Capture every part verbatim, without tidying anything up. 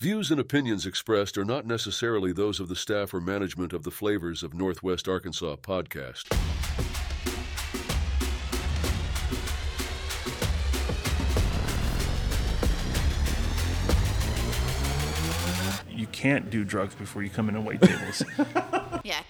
Views and opinions expressed are not necessarily those of the staff or management of the Flavors of Northwest Arkansas podcast. You can't do drugs before you come in and wait tables. Yeah.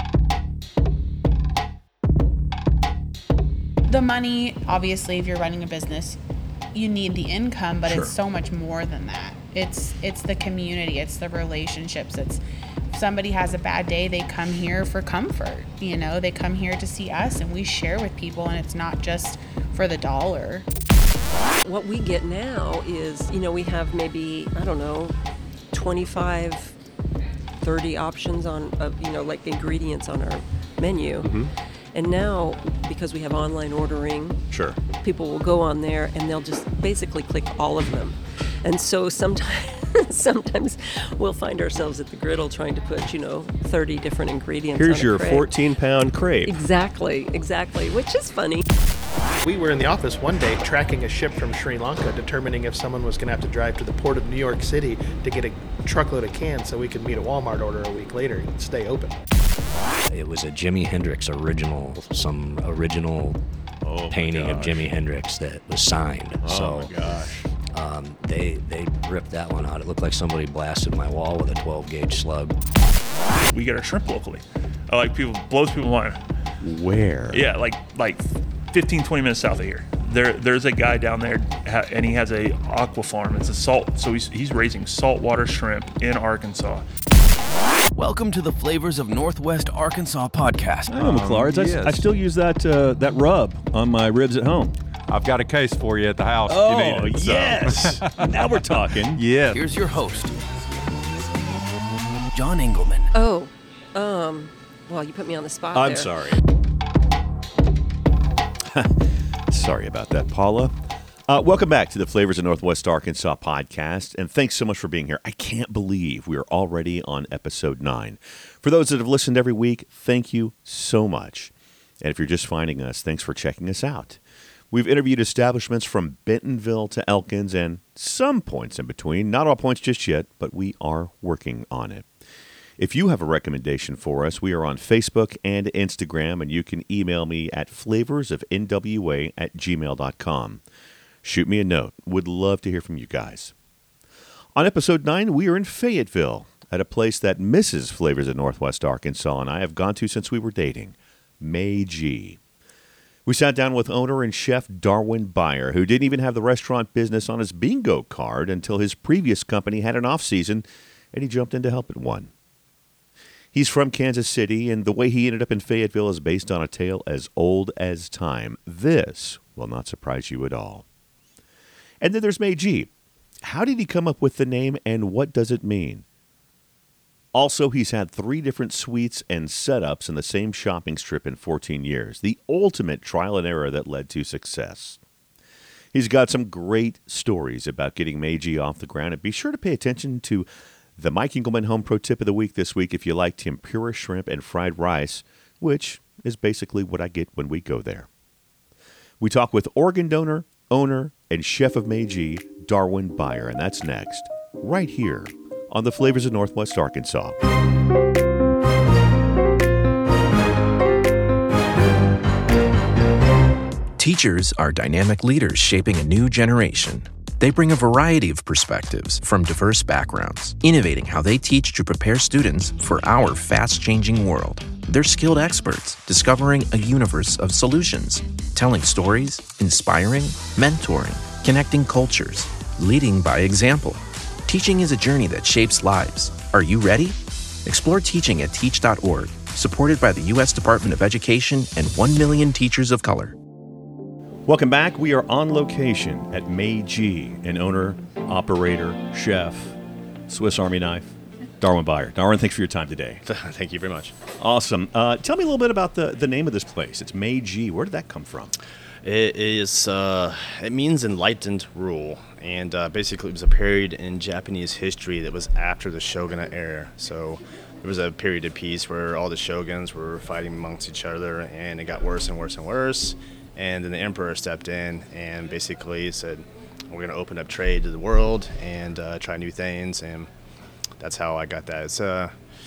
The money, obviously, if you're running a business, you need the income, but Sure. it's so much more than that. It's it's the community, it's the relationships. It's if somebody has a bad day, they come here for comfort. You know, they come here to see us, and we share with people, and it's not just for the dollar. What we get now is, you know, we have maybe, I don't know, twenty-five, thirty options on, uh, you know, like ingredients on our menu. Mm-hmm. And now, because we have online ordering, sure, people will go on there and they'll just basically click all of them. And so sometimes, sometimes we'll find ourselves at the griddle trying to put, you know, thirty different ingredients Here's on a your crate. fourteen-pound crate. Exactly, exactly, which is funny. We were in the office one day tracking a ship from Sri Lanka, determining if someone was going to have to drive to the port of New York City to get a truckload of cans so we could meet a Walmart order a week later and stay open. It was a Jimi Hendrix original, some original oh painting of Jimi Hendrix that was signed. Oh so, my gosh. Um, they they ripped that one out. It looked like somebody blasted my wall with a twelve gauge slug. We get our shrimp locally. I like people, blows people mind. Where? Yeah, like like fifteen, twenty minutes south of here. There, there's a guy down there, and he has a aqua farm. It's a salt, so he's he's raising saltwater shrimp in Arkansas. Welcome to the Flavors of Northwest Arkansas podcast. I know, McClards. I, yes. I still use that uh, that rub on my ribs at home. I've got a case for you at the house. Oh, if you need it, so. yes. Now we're talking. Yeah. Here's your host, John Engelman. Oh, um, well, you put me on the spot I'm there. sorry. Sorry about that, Paula. Uh, welcome back to the Flavors of Northwest Arkansas podcast, and thanks so much for being here. I can't believe we are already on episode nine. For those that have listened every week, thank you so much. And if you're just finding us, thanks for checking us out. We've interviewed establishments from Bentonville to Elkins and some points in between. Not all points just yet, but we are working on it. If you have a recommendation for us, we are on Facebook and Instagram, and you can email me at flavorsofnwa at gmail dot com. Shoot me a note. Would love to hear from you guys. On episode nine, we are in Fayetteville at a place that Missus Flavors of Northwest Arkansas and I have gone to since we were dating, May G. We sat down with owner and chef Darwin Beyer, who didn't even have the restaurant business on his bingo card until his previous company had an off-season, and he jumped in to help at one. He's from Kansas City, and the way he ended up in Fayetteville is based on a tale as old as time. This will not surprise you at all. And then there's May G. How did he come up with the name, and what does it mean? Also, he's had three different suites and setups in the same shopping strip in fourteen years, the ultimate trial and error that led to success. He's got some great stories about getting May G off the ground, and be sure to pay attention to the Mike Engelman Home Pro Tip of the Week this week if you like tempura shrimp and fried rice, which is basically what I get when we go there. We talk with organ donor, owner, and chef of May G, Darwin Beyer, and that's next, right here on the Flavors of Northwest Arkansas. Teachers are dynamic leaders shaping a new generation. They bring a variety of perspectives from diverse backgrounds, innovating how they teach to prepare students for our fast-changing world. They're skilled experts, discovering a universe of solutions, telling stories, inspiring, mentoring, connecting cultures, leading by example. Teaching is a journey that shapes lives. Are you ready? Explore teaching at teach dot org, supported by the U S Department of Education and one million teachers of color. Welcome back. We are on location at May G, and owner, operator, chef, Swiss Army knife, Darwin Beyer. Darwin, thanks for your time today. Thank you very much. Awesome. Uh, tell me a little bit about the, the name of this place. It's May G. Where did that come from? It is. Uh, it means enlightened rule, and uh, basically it was a period in Japanese history that was after the shogunate era. So there was a period of peace where all the shoguns were fighting amongst each other, and it got worse and worse and worse. And then the emperor stepped in and basically said, we're going to open up trade to the world and uh, try new things, and that's how I got that. It's uh,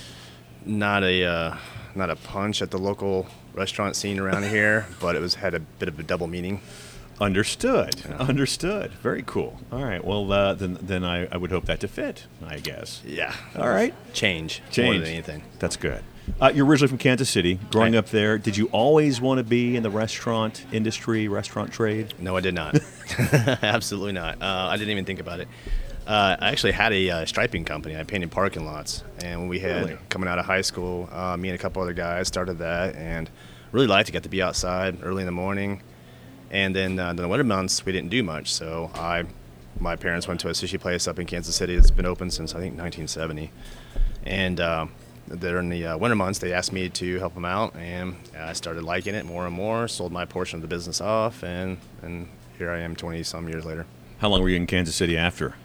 not a uh, not a punch at the local restaurant scene around here, but it was had a bit of a double meaning. Understood. Yeah. Understood. Very cool. All right. Well, uh, then then I, I would hope that to fit, I guess. Yeah. All right. Change. Change. More than anything. That's good. Uh, you're originally from Kansas City. Growing Right. up there, did you always want to be in the restaurant industry, restaurant trade? No, I did not. Absolutely not. Uh, I didn't even think about it. Uh, I actually had a uh, striping company. I painted parking lots. And when we had, Really? coming out of high school, uh, me and a couple other guys started that, and really liked to get to be outside early in the morning. And then uh, in the winter months, we didn't do much. So I, my parents went to a sushi place up in Kansas City that's been open since, I think, nineteen seventy. And uh, during the uh, winter months, they asked me to help them out, and I started liking it more and more, sold my portion of the business off, and, and here I am twenty-some years later. How long were you in Kansas City after?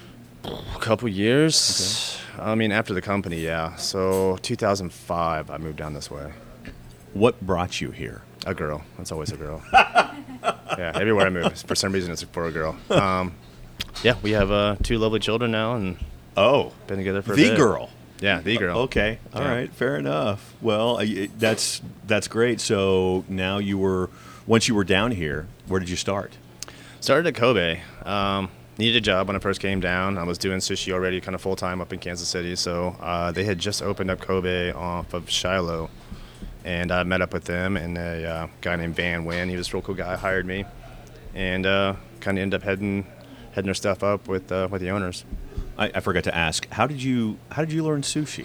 A couple years. Okay. I mean, after the company, yeah. So two thousand five, I moved down this way. What brought you here? A girl. That's always a girl. Yeah, everywhere I move, for some reason, it's for a girl. Um, yeah, we have uh, two lovely children now, and oh, been together for a the bit. girl. Yeah, the girl. Okay, all Yeah. right, fair enough. Well, uh, that's that's great. So now you were, once you were down here, where did you start? Started at Kobe. Um, needed a job when I first came down. I was doing sushi already, kind of full time up in Kansas City. So uh, they had just opened up Kobe off of Shiloh, and I met up with them and a uh, guy named Van Wynn. He was a real cool guy. Hired me, and uh, kind of ended up heading heading their stuff up with uh, with the owners. I, I forgot to ask. How did you How did you learn sushi?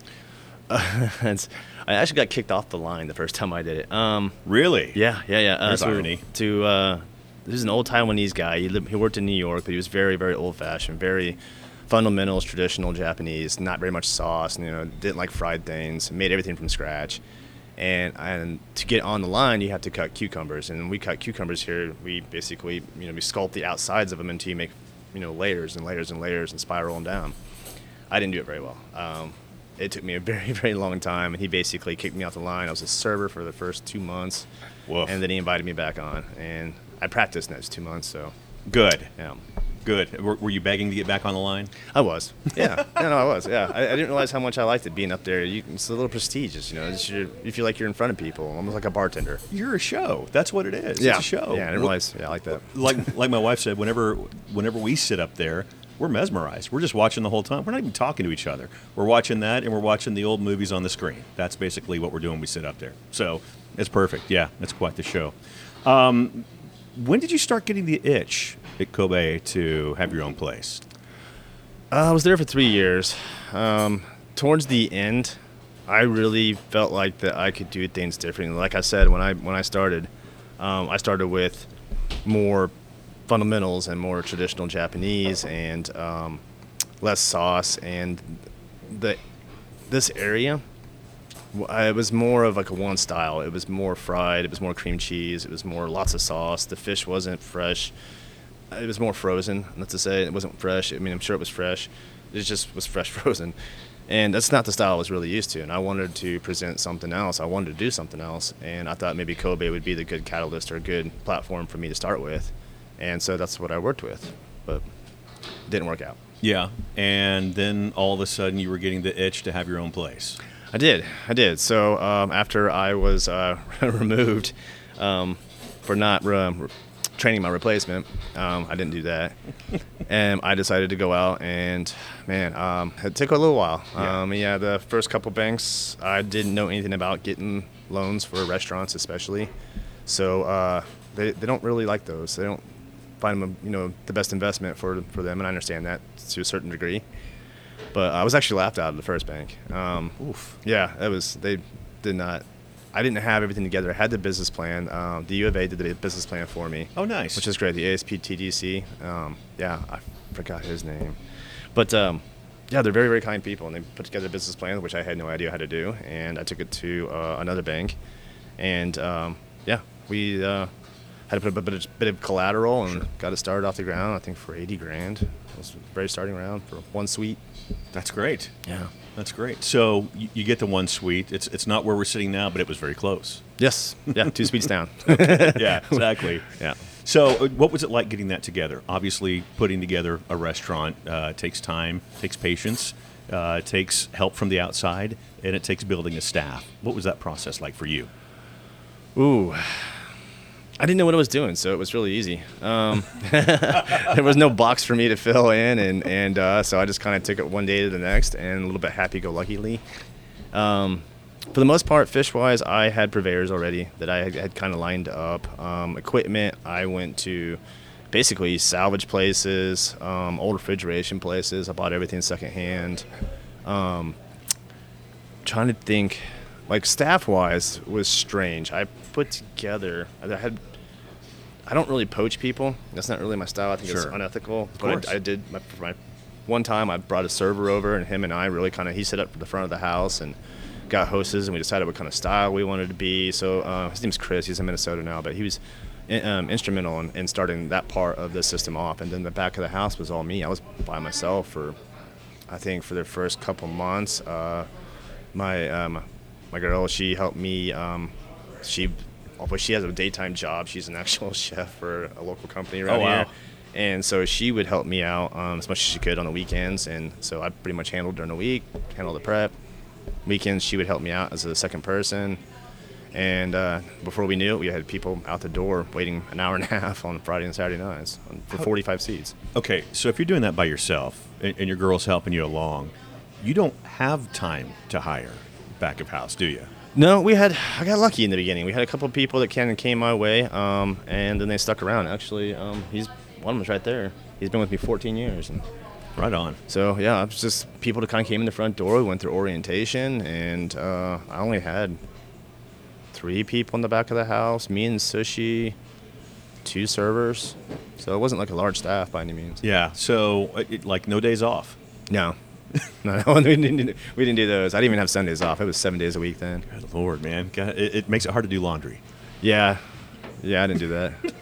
Uh, it's, I actually got kicked off the line the first time I did it. Um, really? Yeah, yeah, yeah. Uh, There's so irony. To uh, this is an old Taiwanese guy. He lived, he worked in New York, but he was very, very old fashioned, very fundamentals, traditional Japanese. Not very much sauce. You know, didn't like fried things. Made everything from scratch. And and to get on the line, you have to cut cucumbers. And when we cut cucumbers here, we basically you know we sculpt the outsides of them until you make you know layers and layers and layers and spiral them down. I didn't do it very well. Um, it took me a very, very long time, and he basically kicked me off the line. I was a server for the first two months, Woof. and then he invited me back on, and I practiced next two months. So Good. yeah, Good. Were, were you begging to get back on the line? I was. Yeah, no, no, I was. Yeah, I, I didn't realize how much I liked it being up there. You, it's a little prestigious, you know. It's your, you feel like you're in front of people, almost like a bartender. You're a show. That's what it is. Yeah, It's a show. Yeah, I didn't realize. Yeah, I like that. Like like my wife said, whenever whenever we sit up there, we're mesmerized. We're just watching the whole time. We're not even talking to each other. We're watching that, and we're watching the old movies on the screen. That's basically what we're doing when we sit up there. So it's perfect. Yeah, it's quite the show. Um, when did you start getting the itch at Kobe to have your own place? Uh, I was there for three years. Um, towards the end, I really felt like that I could do things differently. Like I said, when I when I started, um, I started with more fundamentals and more traditional Japanese and um, less sauce. And the this area, it was more of like a one style. It was more fried. It was more cream cheese. It was more lots of sauce. The fish wasn't fresh. It was more frozen. Not to say it wasn't fresh. I mean, I'm sure it was fresh. It just was fresh frozen. And that's not the style I was really used to. And I wanted to present something else. I wanted to do something else. And I thought maybe Kobe would be the good catalyst or a good platform for me to start with. And so that's what I worked with. But it didn't work out. Yeah, and then all of a sudden you were getting the itch to have your own place. I did. I did. So um, after I was uh, removed um, for not re- re- training my replacement, um, I didn't do that. And I decided to go out and, man, um, it took a little while. Yeah. Um, yeah, the first couple banks, I didn't know anything about getting loans for restaurants especially. So uh, they, they don't really like those. They don't find them, you know, the best investment for for them, and I understand that to a certain degree. But I was actually laughed out of the first bank. Um, Oof. Yeah, it was. They did not. I didn't have everything together. I had the business plan. Um, the U of A did the business plan for me. Oh, nice. Which is great. The A S P T D C. Um, yeah, I forgot his name, but um, yeah, they're very very kind people, and they put together a business plan, which I had no idea how to do, and I took it to uh, another bank, and um, yeah, we. Uh, Had to put a bit of, bit of collateral and sure. got it started off the ground, I think, for eighty grand. It was very starting round for one suite. That's great. Yeah. That's great. So you, you get the one suite. It's it's not where we're sitting now, but it was very close. Yes. Yeah, two suites down. Yeah, exactly. Yeah. So, uh, what was it like getting that together? Obviously, putting together a restaurant uh, takes time, takes patience, uh, takes help from the outside, and it takes building a staff. What was that process like for you? Ooh, I didn't know what I was doing, so it was really easy. Um, there was no box for me to fill in, and and uh, so I just kind of took it one day to the next, and a little bit happy-go-luckily. Um, For the most part, fish-wise, I had purveyors already that I had, had kind of lined up. Um, equipment, I went to basically salvage places, um, old refrigeration places. I bought everything secondhand. Um, trying to think, like staff-wise, was strange. I put together, I had, I don't really poach people. That's not really my style. I think Sure. it's unethical. Of but course. I, I did my, my one time. I brought a server over, and him and I really kind of he set up for the front of the house and got hostess, and we decided what kind of style we wanted to be. So uh, his name's Chris. He's in Minnesota now, but he was um, instrumental in, in starting that part of the system off. And then the back of the house was all me. I was by myself for, I think, for the first couple months. Uh, my um, my girl, she helped me. Um, she, although she has a daytime job, she's an actual chef for a local company around Oh, wow. here. And so she would help me out um, as much as she could on the weekends. And so I pretty much handled during the week, handled the prep. Weekends, she would help me out as a second person. And uh, before we knew it, we had people out the door waiting an hour and a half on Friday and Saturday nights on, for forty-five seats. Okay, so if you're doing that by yourself and, and your girl's helping you along, you don't have time to hire back of house, do you? No, we had. I got lucky in the beginning. We had a couple of people that kind of came my way, um, and then they stuck around. Actually, um, he's one of them's right there. He's been with me fourteen years. And right on. So yeah, it was just people that kind of came in the front door. We went through orientation, and uh, I only had three people in the back of the house. Me and Sushi, two servers. So it wasn't like a large staff by any means. Yeah. So it, like no days off. No. No, no, we didn't, we didn't do those. I didn't even have Sundays off. It was seven days a week then. Good Lord, man. God, it, it makes it hard to do laundry. Yeah. Yeah, I didn't do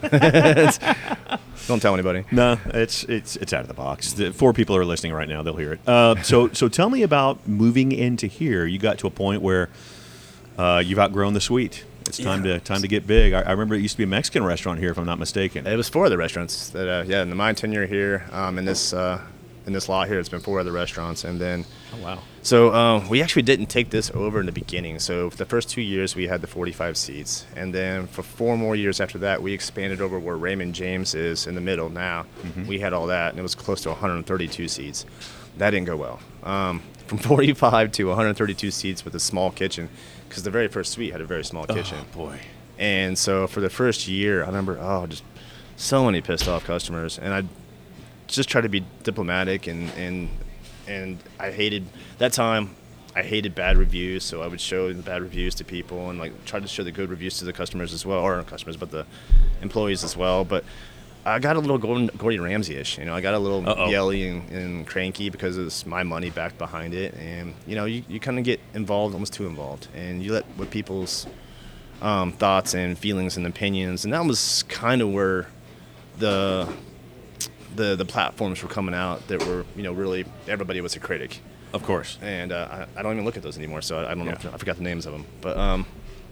that. Don't tell anybody. No, it's it's it's out of the box. The four people are listening right now; they'll hear it. Uh, so so tell me about moving into here. You got to a point where uh, you've outgrown the suite. It's time Yeah. to time to get big. I, I remember it used to be a Mexican restaurant here, if I'm not mistaken. It was four other restaurants. That uh, yeah, in my tenure here, um, in this uh, in this lot here, it's been four other restaurants, and then. Oh wow. So um, we actually didn't take this over in the beginning. So for the first two years, we had the forty-five seats. And then for four more years after that, we expanded over where Raymond James is in the middle now. Mhm. We had all that, and it was close to one hundred thirty-two seats. That didn't go well. Um, from forty-five to one hundred thirty-two seats with a small kitchen, because the very first suite had a very small kitchen. Oh, boy. And so for the first year, I remember, oh, just so many pissed off customers. And I just tried to be diplomatic, and, and and I hated that time. I hated bad reviews, so I would show the bad reviews to people and like try to show the good reviews to the customers as well, or not customers, but the employees as well. But I got a little Gordon, Gordon Ramsay-ish, you know. I got a little Uh-oh. yelly and, and cranky because it's my money backed behind it, and you know, you, you kind of get involved, almost too involved, and you let what people's um, thoughts and feelings and opinions, and that was kind of where the the the platforms were coming out that were, you know, really everybody was a critic. Of course. And uh, I, I don't even look at those anymore, so I, I don't know. Yeah. If, I forgot the names of them, but um,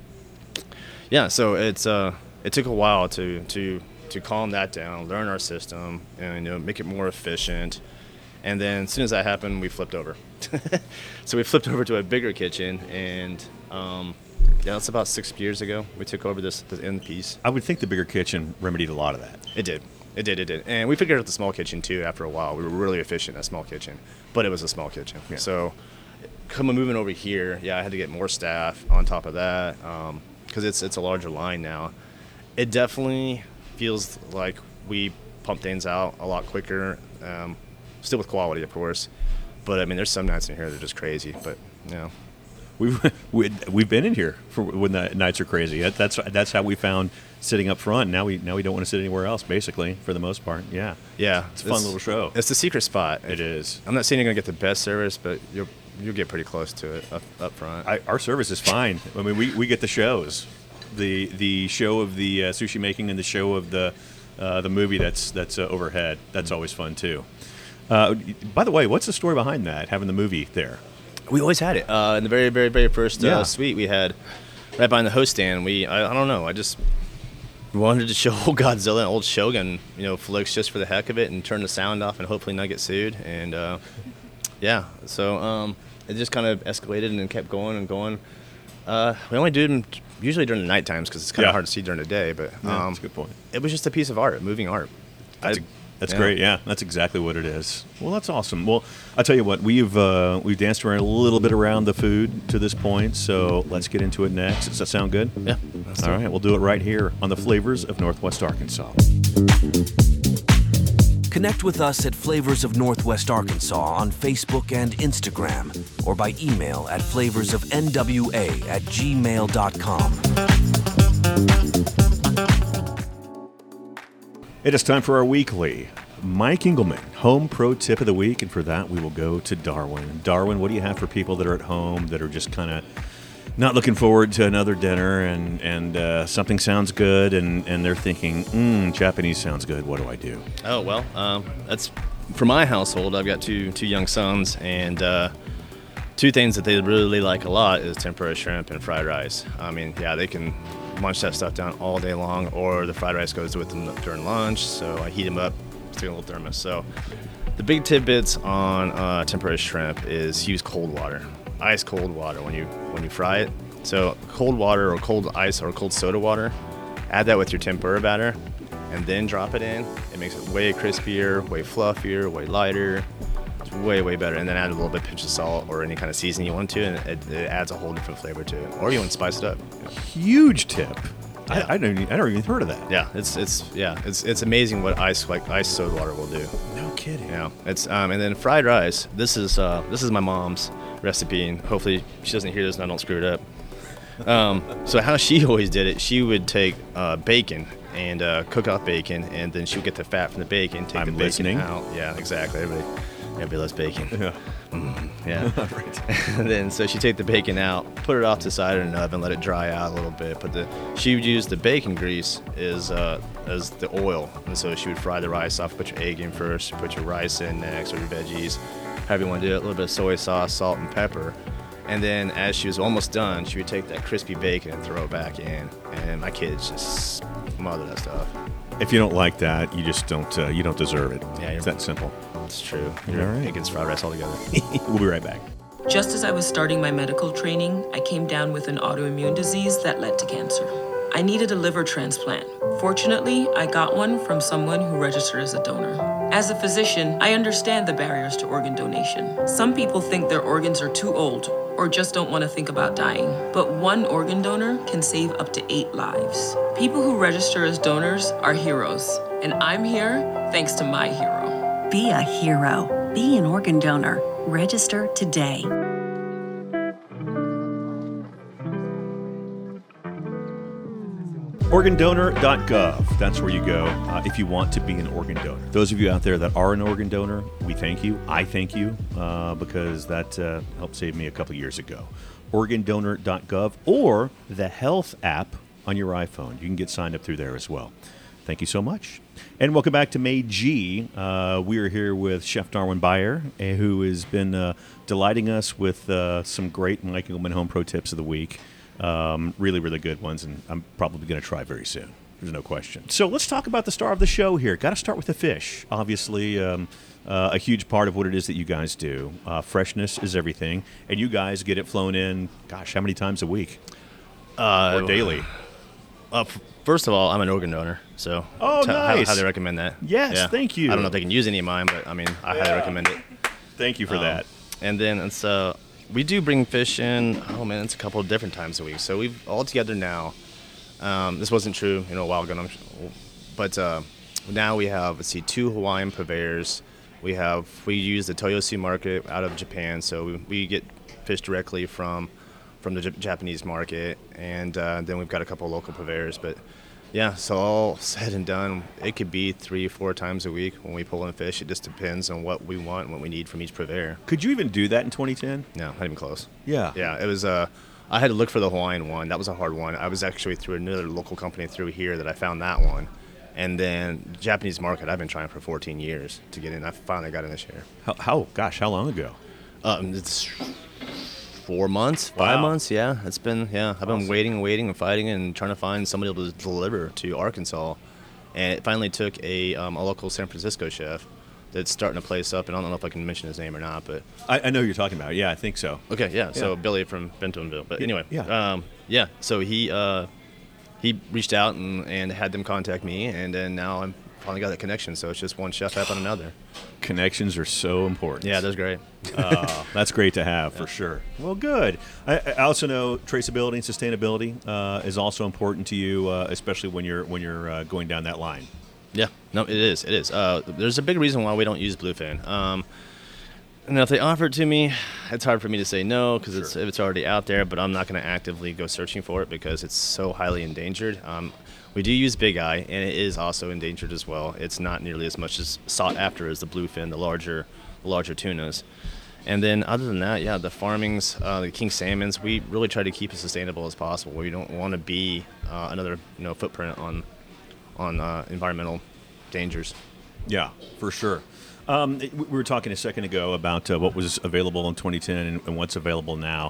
yeah. So it's uh, it took a while to to to calm that down, learn our system, and you know, make it more efficient. And then as soon as that happened, we flipped over. So we flipped over to a bigger kitchen, and um, yeah, that's about six years ago. We took over this the end piece. I would think the bigger kitchen remedied a lot of that. It did. It did, it did. And we figured out the small kitchen, too, after a while. We were really efficient in that small kitchen, but it was a small kitchen. Yeah. So coming moving over here, yeah, I had to get more staff on top of that because it's it's a larger line now. It definitely feels like we pump things out a lot quicker, um, still with quality, of course. But, I mean, there's some nights in here that are just crazy, but, you know. We've we've been in here for when the nights are crazy. That, that's that's how we found sitting up front. Now we now we don't want to sit anywhere else, basically, for the most part. Yeah, Yeah. it's a fun little show. It's the secret spot. It is. I'm not saying you're going to get the best service, but you'll you'll get pretty close to it up, up front. I, our service is fine. I mean, we, we get the shows, the the show of the uh, sushi making and the show of the uh, the movie that's that's uh, overhead. That's always fun too. Uh, by the way, what's the story behind that? Having the movie there. We always had it. Uh, in the very, very, very first uh, Yeah. suite we had right behind the host stand. We, I, I don't know, I just We wanted to show old Godzilla and old Shogun, you know, flicks just for the heck of it and turn the sound off and hopefully not get sued. And uh, yeah, so um, it just kind of escalated and kept going and going. Uh, we only do them usually during the night times because it's kind of Yeah. hard to see during the day. But um, Yeah, that's a good point. It was just a piece of art, moving art. That's, I- that's yeah. great. Yeah, that's exactly what it is. Well, that's awesome. Well, I'll tell you what, we've uh, we've danced around a little bit around the food to this point, so let's get into it next. Does that sound good? Yeah. All right, we'll do it right here on the Flavors of Northwest Arkansas. Connect with us at Flavors of Northwest Arkansas on Facebook and Instagram, or by email at flavorsofnwa at gmail dot com. It is time for our weekly Mike Engelman Home Pro Tip of the Week, and for that we will go to Darwin. Darwin, what do you have for people that are at home that are just kind of not looking forward to another dinner and, and uh, something sounds good and, and they're thinking, mmm, Japanese sounds good, what do I do? Oh, well, um, that's for my household. I've got two two young sons, and uh, two things that they really like a lot is tempura shrimp and fried rice. I mean, yeah, they can munch that stuff down all day long, or the fried rice goes with them during lunch, so I heat them up, stick in a little thermos. So the big tidbits on uh, tempura shrimp is use cold water, ice cold water when you when you fry it. So cold water or cold ice or cold soda water, add that with your tempura batter, and then drop it in. It makes it way crispier, way fluffier, way lighter. It's way, way better. And then add a little bit pinch of salt or any kind of seasoning you want to, and it, it adds a whole different flavor to it. Or you want to spice it up. Huge tip. Yeah. I, I don't even, I never even heard of that. Yeah, it's it's yeah, it's it's amazing what ice like ice soda water will do. No kidding. Yeah, it's um and then fried rice. This is uh this is my mom's recipe, and hopefully she doesn't hear this and I don't screw it up. Um, so how she always did it, she would take uh, bacon and uh, cook off bacon, and then she would get the fat from the bacon, take I'm the bacon listening. out. Yeah, exactly. Everybody, everybody loves bacon. Yeah. Mm, yeah. Right. And then so she take the bacon out, put it off to the side in an oven, let it dry out a little bit. But the she would use the bacon grease is uh, as the oil, and so she would fry the rice off. Put your egg in first, put your rice in next, or your veggies, however you want to do it. A little bit of soy sauce, salt, and pepper. And then as she was almost done, she would take that crispy bacon and throw it back in. And my kids just smother that stuff. If you don't like that, you just don't uh, you don't deserve it. Yeah, It's that simple. It's true. All You're right. against fried rice altogether. We'll be right back. Just as I was starting my medical training, I came down with an autoimmune disease that led to cancer. I needed a liver transplant. Fortunately, I got one from someone who registered as a donor. As a physician, I understand the barriers to organ donation. Some people think their organs are too old or just don't want to think about dying. But one organ donor can save up to eight lives. People who register as donors are heroes, and I'm here thanks to my hero. Be a hero. Be an organ donor. Register today. organ donor dot gov. That's where you go uh, if you want to be an organ donor. Those of you out there that are an organ donor, we thank you. I thank you uh, because that uh, helped save me a couple years ago. organ donor dot gov or the Health app on your iPhone. You can get signed up through there as well. Thank you so much. And welcome back to Meiji. Uh, we are here with Chef Darwin Bayer, uh, who has been uh, delighting us with uh, some great Mike Engelman Home Pro Tips of the Week. Um, really, really good ones, and I'm probably going to try very soon. There's no question. So let's talk about the star of the show here. Got to start with the fish. Obviously, um, uh, a huge part of what it is that you guys do. Uh, freshness is everything, and you guys get it flown in, gosh, how many times a week? Uh, or daily? Uh, f- first of all, I'm an organ donor, so Oh, t- I nice. highly recommend that. Yes, Yeah. thank you. I don't know if they can use any of mine, but I mean, I highly Yeah. recommend it. Thank you for Um, that. And then it's uh, we do bring fish in. Oh man, it's a couple of different times a week. So we've all together now. Um, this wasn't true, you know, a while ago, I'm sh- but uh, now we have let's see, two Hawaiian purveyors. We have we use the Toyosu market out of Japan, so we, we get fish directly from from the J- Japanese market, and uh, then we've got a couple of local purveyors. But yeah, so all said and done, it could be three, four times a week when we pull in fish. It just depends on what we want and what we need from each purveyor. Could you even do that in twenty ten? No, not even close. Yeah. Yeah, it was. Uh, I had to look for the Hawaiian one. That was a hard one. I was actually through another local company through here that I found that one. And then Japanese market, I've been trying for fourteen years to get in. I finally got in this year. How, how gosh, how long ago? Um, it's four months, five Wow. months. Yeah, it's been yeah. I've been waiting and waiting and fighting and trying to find somebody to deliver to Arkansas, and it finally took a um, a local San Francisco chef that's starting to place up, and I don't know if I can mention his name or not, but I, I know who you're talking about. Yeah, I think so. okay, yeah. So Yeah. Billy from Bentonville, but anyway, Yeah. um, yeah. So he uh, he reached out and, and had them contact me, and then now I'm finally got that connection. So it's just one chef after another. Connections are so important. Yeah, that's great. uh, that's great to have for sure. Well, good. I, I also know traceability and sustainability uh, is also important to you, uh, especially when you're when you're uh, going down that line. Yeah, no, it is. It is. Uh, there's a big reason why we don't use bluefin. Um, and if they offer it to me, it's hard for me to say no because it's it's already out there. But I'm not going to actively go searching for it because it's so highly endangered. Um, we do use Big Eye, and it is also endangered as well. It's not nearly as much as sought after as the bluefin, the larger, the larger tunas. And then other than that, yeah, the farmings, uh, the king salmons, we really try to keep it sustainable as possible. We don't want to be uh, another you know footprint on. on uh, environmental dangers. Yeah, for sure. Um, we were talking a second ago about uh, what was available in twenty ten and, and what's available now.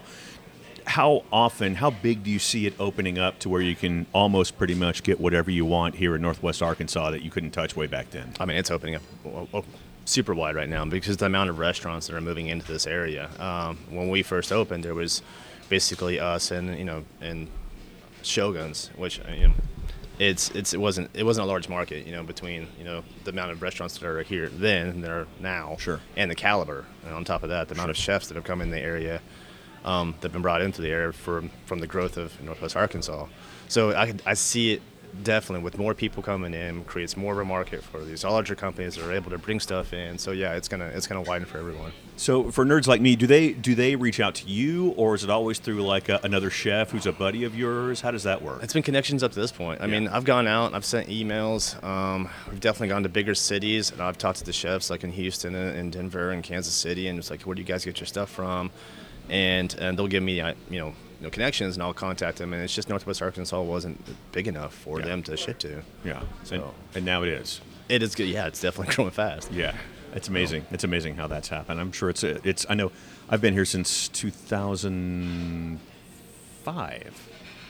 How often, how big do you see it opening up to where you can almost pretty much get whatever you want here in Northwest Arkansas that you couldn't touch way back then? I mean, it's opening up oh, oh, super wide right now because the amount of restaurants that are moving into this area. Um, when we first opened, there was basically us and you know and Shoguns, which you know, it's it's it wasn't it wasn't a large market, you know, between you know the amount of restaurants that are here then and that are now, sure, and the caliber, and on top of that, the amount of chefs that have come in the area, um, that have been brought into the area from from the growth of Northwest Arkansas. So I I see it definitely with more people coming in, creates more of a market for these larger companies that are able to bring stuff in. So yeah, it's gonna it's gonna widen for everyone. So for nerds like me, do they do they reach out to you, or is it always through like a, another chef who's a buddy of yours? How does that work? It's been connections up to this point. I Yeah. mean, I've gone out, I've sent emails. Um, we've definitely gone to bigger cities, and I've talked to the chefs like in Houston and, and Denver and Kansas City, and it's like, where do you guys get your stuff from? And and they'll give me uh, you know. You know, connections, and I'll contact them. And it's just Northwest Arkansas wasn't big enough for Yeah. them to ship to. Yeah, So and, and now it is. it is good. Yeah, it's definitely growing fast. Yeah, it's amazing. It's amazing how that's happened. I'm sure it's a, it's. I know I've been here since two thousand five.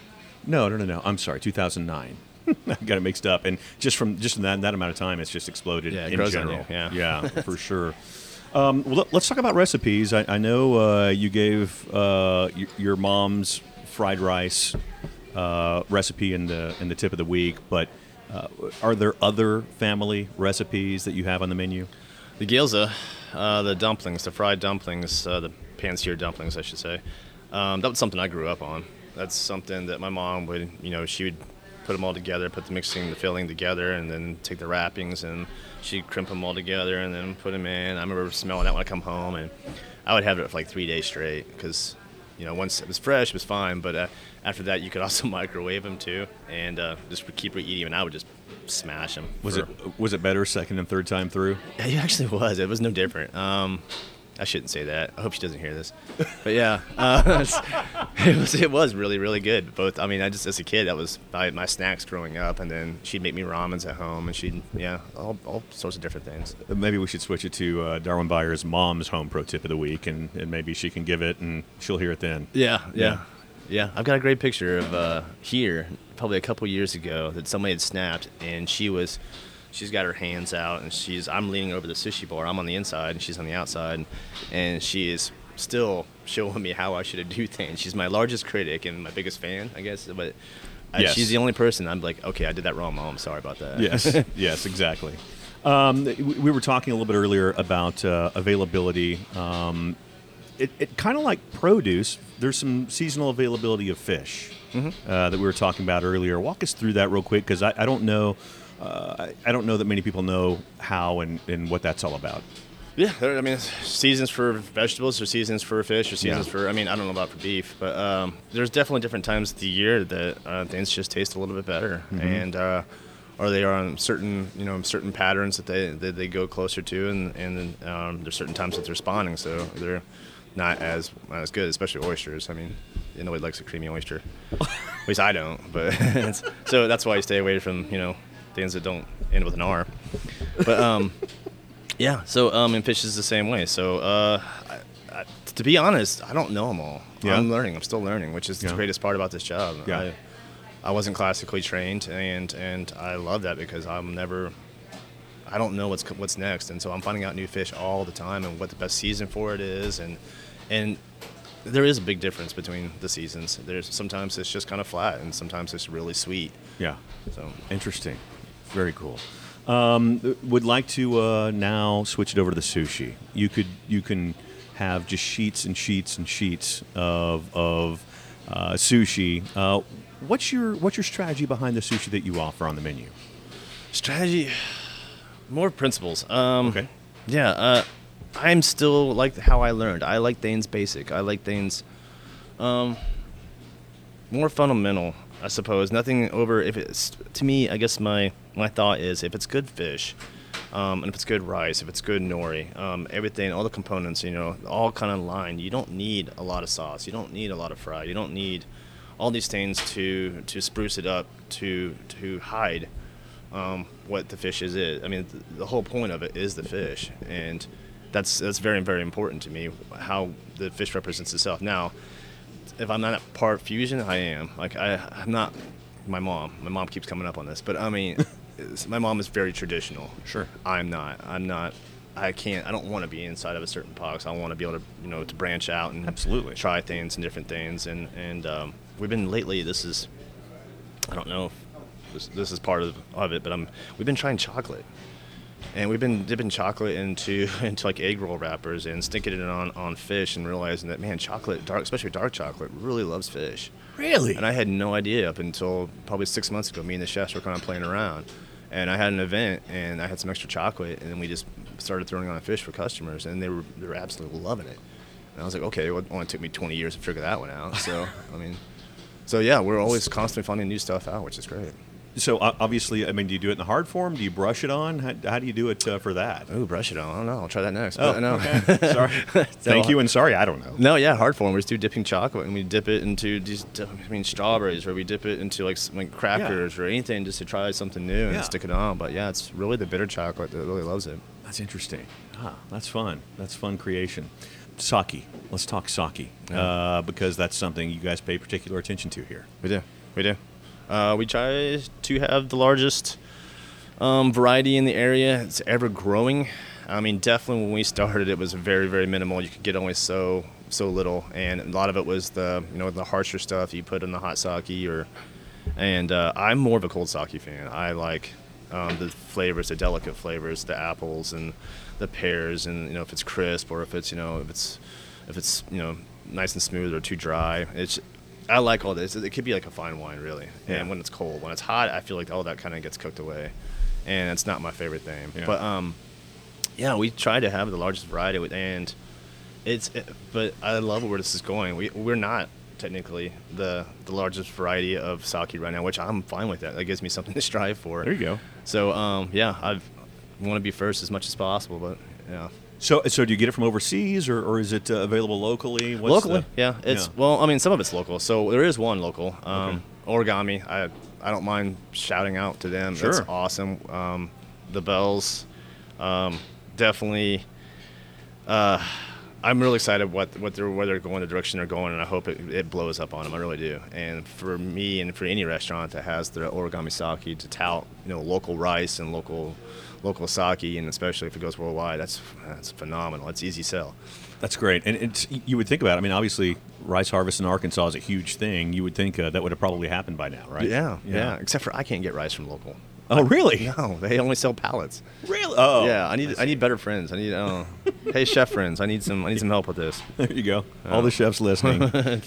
No, no, no, no. I'm sorry, two thousand nine. I got it mixed up, and just from just in that that amount of time, it's just exploded Yeah, it in grows on general. you, yeah. yeah, for sure. Um, well, let- let's talk about recipes. I, I know uh, you gave uh, y- your mom's fried rice uh, recipe in the in the tip of the week, but uh, are there other family recipes that you have on the menu? The gyoza, uh, the dumplings, the fried dumplings, uh, the pan-seared dumplings, I should say. Um, that was something I grew up on. That's something that my mom would, you know, she would put them all together, put the mixing, the filling together, and then take the wrappings and she'd crimp them all together and then put them in. I remember smelling that when I come home, and I would have it for like three days straight because, you know, once it was fresh, it was fine, but uh, after that, you could also microwave them too, and uh, just keep eating them, and I would just smash them. Was for- it was it better second and third time through? It actually was. It was no different. Um, I shouldn't say that. I hope she doesn't hear this. But yeah, uh, it was it was really really good. Both. I mean, I just as a kid, that was my, my snacks growing up, and then she'd make me ramens at home, and she'd yeah, all, all sorts of different things. Maybe we should switch it to uh, Darwin Byer's mom's home pro tip of the week, and, and maybe she can give it, and she'll hear it then. Yeah, yeah, yeah. I've got a great picture of uh, here, probably a couple years ago, that somebody had snapped, and she was. She's got her hands out, and she's. I'm leaning over the sushi bar. I'm on the inside, and she's on the outside, and she is still showing me how I should do things. She's my largest critic and my biggest fan, I guess. But uh, Yes. she's the only person I'm like, okay, I did that wrong, Mom. Sorry about that. Yes, yes, exactly. Um, we we were talking a little bit earlier about uh, availability. Um, it it kind of like produce. There's some seasonal availability of fish Mhm. uh, that we were talking about earlier. Walk us through that real quick, because I, I don't know. Uh, I, I don't know that many people know how and, and what that's all about. Yeah, there, I mean, it's seasons for vegetables, or seasons for fish, or seasons Yeah. for. I mean, I don't know about for beef, but um, there's definitely different times of the year that uh, things just taste a little bit better, Mhm. and uh, or they are on certain, you know, certain patterns that they that they go closer to, and and um, there's certain times that they're spawning, so they're not as as good, especially oysters. I mean, you know, nobody likes a creamy oyster. At least I don't, but it's, so that's why I stay away from you know things that don't end with an R. But um. Yeah, so um, and fish is the same way. So uh, I, I, to be honest, I don't know them all. Yeah. I'm learning. I'm still learning, which is Yeah. the greatest part about this job. Yeah. I, I wasn't classically trained, and and I love that because I'm never. I don't know what's what's next, and so I'm finding out new fish all the time and what the best season for it is, and and there is a big difference between the seasons. There's sometimes it's just kind of flat, and sometimes it's really sweet. Yeah. So interesting. Very cool. Um, would like to uh, now switch it over to the sushi. You could you can have just sheets and sheets and sheets of of uh, sushi. Uh, what's your what's your strategy behind the sushi that you offer on the menu? Strategy, more principles. Um, okay. Yeah. Uh, I'm still like how I learned. I like things basic. I like things um, more fundamental, I suppose. Nothing over. If it's to me, I guess my my thought is if it's good fish, um, and if it's good rice, if it's good nori, um, everything, all the components, you know, all kind of lined. You don't need a lot of sauce. You don't need a lot of fry. You don't need all these things to to spruce it up to to hide um, what the fish is. It. I mean, th- the whole point of it is the fish, and that's that's very very important to me. How the fish represents itself. Now, if I'm not at part fusion, I am. Like I, I'm not. My mom. My mom keeps coming up on this, but I mean, it's- my mom is very traditional. Sure. I'm not. I'm not. I can't. I don't want to be inside of a certain box. I want to be able to, you know, to branch out and absolutely try things and different things. And and um, we've been lately. This is. I don't know if this this is part of of it, but I'm. We've been trying chocolate. And we've been dipping chocolate into into like egg roll wrappers and sticking it on, on fish and realizing that, man, chocolate, dark, especially dark chocolate, really loves fish. Really? And I had no idea up until probably six months ago. Me and the chefs were kind of playing around. And I had an event, and I had some extra chocolate, and then we just started throwing on fish for customers, and they were they were absolutely loving it. And I was like, okay, well, it only took me twenty years to figure that one out. So, I mean, so yeah, we're always constantly finding new stuff out, which is great. So uh, obviously, I mean, do you do it in the hard form? Do you brush it on? How, how do you do it uh, for that? Ooh, brush it on. I don't know. I'll try that next. Oh, But no. okay. Sorry. Thank you, and sorry, I don't know. No, yeah, hard form. We just do dipping chocolate, and we dip it into these, I mean, strawberries, or we dip it into like, some, like crackers or anything just to try something new and Yeah. stick it on. But yeah, it's really the bitter chocolate that really loves it. That's interesting. Ah, that's fun. That's fun creation. Sake. Let's talk sake, Yeah. uh, because that's something you guys pay particular attention to here. We do. We do. Uh, we try to have the largest um, variety in the area. It's ever growing. I mean, definitely when we started, it was very, very minimal. You could get only so so little, and a lot of it was the you know the harsher stuff you put in the hot sake. Or, and uh, I'm more of a cold sake fan. I like um, the flavors, the delicate flavors, the apples and the pears, and you know if it's crisp or if it's you know if it's if it's you know nice and smooth or too dry. It's I like all this. It could be like a fine wine, really. Yeah. And when it's cold, when it's hot, I feel like all that kind of gets cooked away, and it's not my favorite thing. Yeah. But um, yeah, we try to have the largest variety, with, and it's. It, but I love where this is going. We we're not technically the the largest variety of sake right now, which I'm fine with that. That gives me something to strive for. There you go. So um, yeah, I want to be first as much as possible, but yeah. So, so do you get it from overseas, or, or is it uh, available locally? What's Locally, the- yeah. It's yeah. well, I mean, some of it's local. So there is one local, um, Okay. Origami. I I don't mind shouting out to them. Sure. That's awesome. Um, the bells, um, definitely. Uh, I'm really excited what what they're where they're going, the direction they're going, and I hope it, it blows up on them. I really do. And for me, and for any restaurant that has the Origami sake to tout, you know, local rice and local local sake, and especially if it goes worldwide, that's that's phenomenal. It's easy sell. That's great. And it's, you would think about it. I mean, obviously, rice harvest in Arkansas is a huge thing. You would think uh, that would have probably happened by now, right? Yeah, yeah, Except for I can't get rice from local. Oh, really? No, they only sell pallets. Really? Oh. Yeah, I need I, need better friends. I need oh, hey chef friends, I need some I need some help with this. There you go. Oh. All the chefs listening.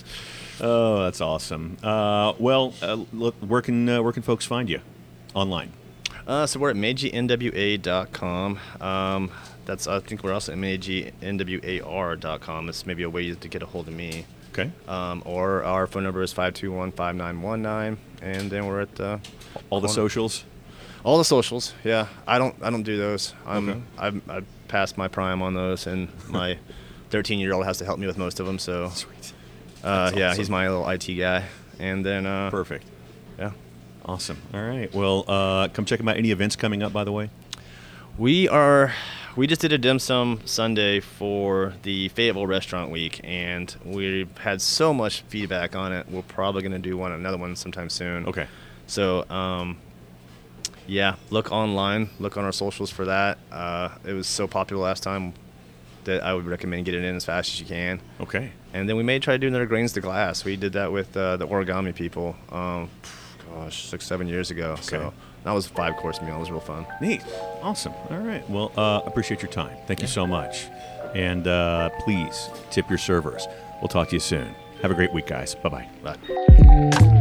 Oh, that's awesome. Uh, well, uh, look, where can uh, where can folks find you online? Uh, so we're at meiji n w a dot com. Um, that's I think we're also at meiji n w a r dot com. It's maybe a way to get a hold of me. Okay. Um, or our phone number is five two one, five nine one nine, and then we're at uh, all the socials. All the socials, yeah. I don't I don't do those. I'm Okay. I've, I've passed my prime on those, and my thirteen year old has to help me with most of them. So sweet. Uh, That's yeah, awesome. he's my little I T guy, and then uh, Perfect. Yeah. Awesome. All right. Well, uh, come check them out. Any events coming up, by the way? We are we just did a dim sum Sunday for the Fayetteville Restaurant Week, and we've had so much feedback on it. We're probably going to do one, another one sometime soon. Okay. So, um, yeah, look online, look on our socials for that. Uh, it was so popular last time that I would recommend getting it in as fast as you can. Okay. And then we may try to do another Grains to Glass. We did that with uh, the origami people, um, gosh, six, seven years ago. Okay. So that was a five-course meal. It was real fun. Neat. Awesome. All right. Well, uh, appreciate your time. Thank you so much. And uh, please tip your servers. We'll talk to you soon. Have a great week, guys. Bye-bye. Bye.